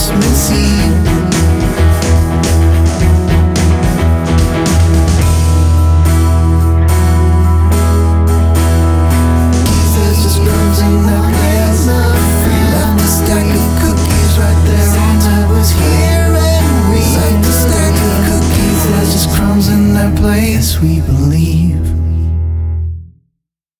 Christmas Eve. There's just crumbs in that place. We left a stack of cookies right there. Santa was here and we left a stack of cookies. There's just crumbs in that place. We believe